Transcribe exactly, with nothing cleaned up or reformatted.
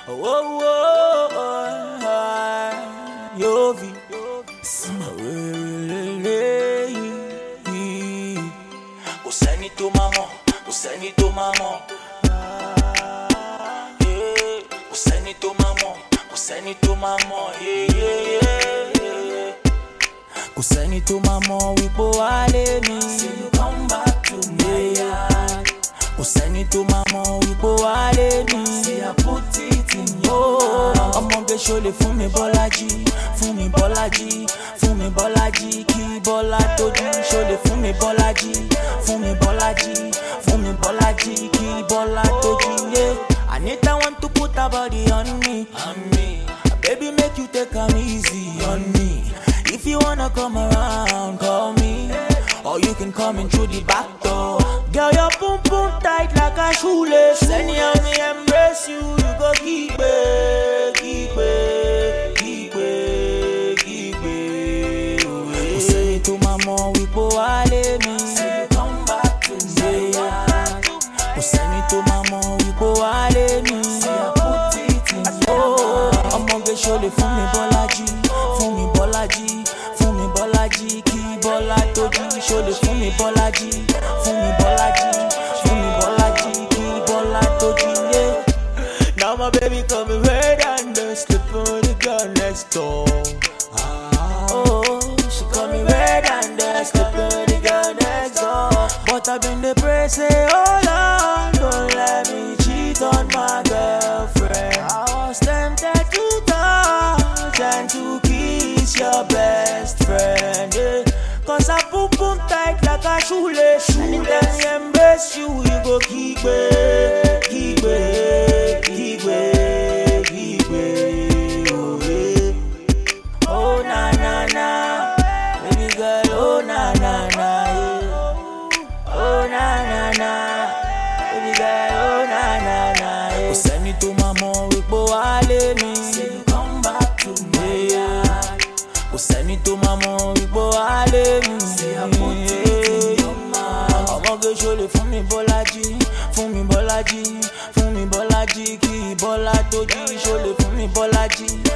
Oh, oh, oh, oh, Yovi, kò sẹ́ni tó máa mọ̀, kò sẹ́ni tó máa mọ̀, kò sẹ́ni tó máa mọ̀, kò sẹ́ni tó máa mọ̀, kò sẹ́ni tó máa mọ̀ wípé wálé mi. Say you come back to my yard. Kò sẹ́ni tó máa mọ̀ wípé wálé mi. Say I put it in your mouth. Ọmọge ṣọlẹ̀ fún mi Bọ́lájí, fún mi Bọ́lájí, fún mi Bọ́lájí, kí Bọ́lá tójú. Ṣọlẹ̀ fún mi Bọ́lájí, fún mi Bọ́lájí, fún mi Bọ́lájí, kí Bọ́lá tójú. Yeah. Anita want to put her body on me, on me. Baby, make you take am easy on me. If you wanna come around, call me, or you can come in through the back door. Girl, your boom boom tight like a shoelace. Anyhow me embrace you, you go keep it, keep it, keep it, keep it. Kò sẹ́ni tó máa mọ̀ wípé wálé mi. Say you come back to me. Kò sẹ́ni tó máa mọ̀ wípé wálé mi. Say I put it in your mouth. Ọmọge ṣọlẹ̀ fún mi Bọ́lájí, fún mi Bọ́lájí, fún mi Bọ́lájí, kí Bọ́lá tójú. Ṣọlẹ̀ fún mi Bọ́lájí, fún mi Bọ́lájí, fún mi Bọ́lájí, kí Bọ́lá tójú. Yeah. Now my baby coming red and the slip on the girl next door. Ah, oh, she coming red and the slip on the girl next door. But I've been the praise, say, oh Lord, don't let me cheat on my girlfriend. I was tempted to touch and to kiss your best friend, yeah. Cause I boom boom tight like a shoelace. Anytime you embrace you, you go keep it, keep it, keep it, keep it, oh yeah. Oh na na na, baby girl, oh na na na, yeah. Oh na na na, baby girl, oh na na na, yeah. Kò sẹ́ni tó máa mọ̀ wípé wálé mi. Say you come back to me, yeah. Kò sẹ́ni tó máa mọ̀ wípé wálé mi. Say I put it in your mouth. Ọmọge ṣọlẹ̀ fún mi Bọ́lájí, fún mi Bọ́lájí, fún mi Bọ́lájí, kí Bọ́lá tójú. Ṣọlẹ̀ fún mi Bọ́lájí,